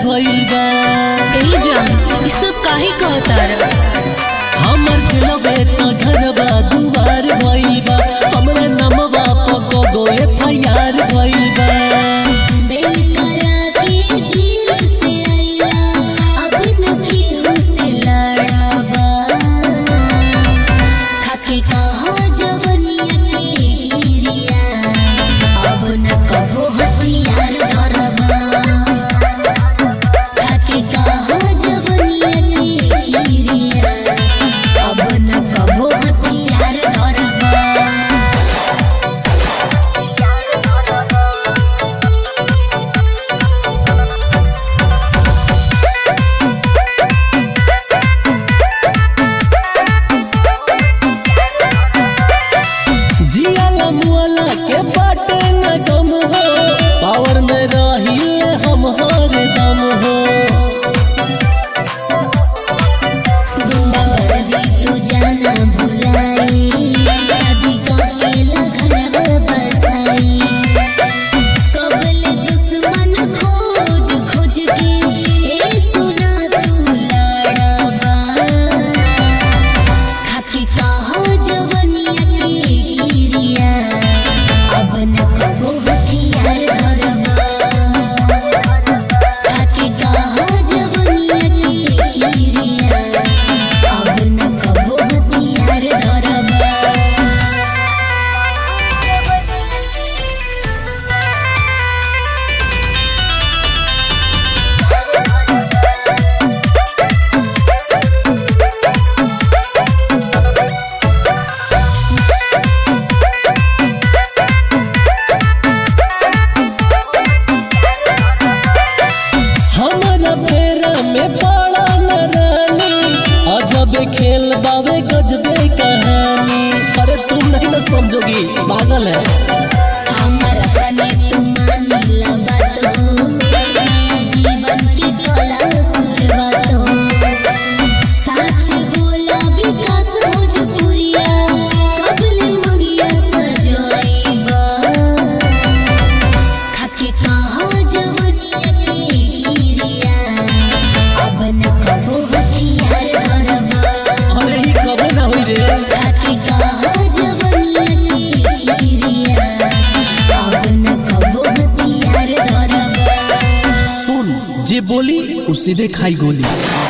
भइल बा। ए जान ई सब काहे कहतार? हमर दिलबे त घरबा दुआर भइल बा। हमरा नमवा प गो FIR भइल बा। के बाटे न गम हो, पावर में रही हम हर दम हो। गुंडागर्दी तू जाना भुलाई, शादी करके घरवा बसाई। कबल दुश्मन खोज खोज जी ए सुना तू लड़बा। खाके कहा जवनिया के गिरिया, अब न कबो हथियार धरबा। खाके कहा जवनिया के गिरिया, अब न कबो हथियार धरबा। हमारा फेरा में पड़ा न रानी, अजबे खेल बावे गजबे कहानी। अरे तुम नहीं ना समझोगी, पागल है। हमारा सने तुम मानिला बात हो, नया जीवन की कला शुरुआत हो। सच बोला विकास भोजपुरिया, कबले मंगिया सजवाईबा। खाके कहा जवनिया के गिरिया, अब न कबो हथियार धरबा। अरे ही कबो ना होई रे। खाके कहा जवनिया के गिरिया, अब न कबो हथियार धरबा। सुन, जे बोली उसी दे खाई गोली।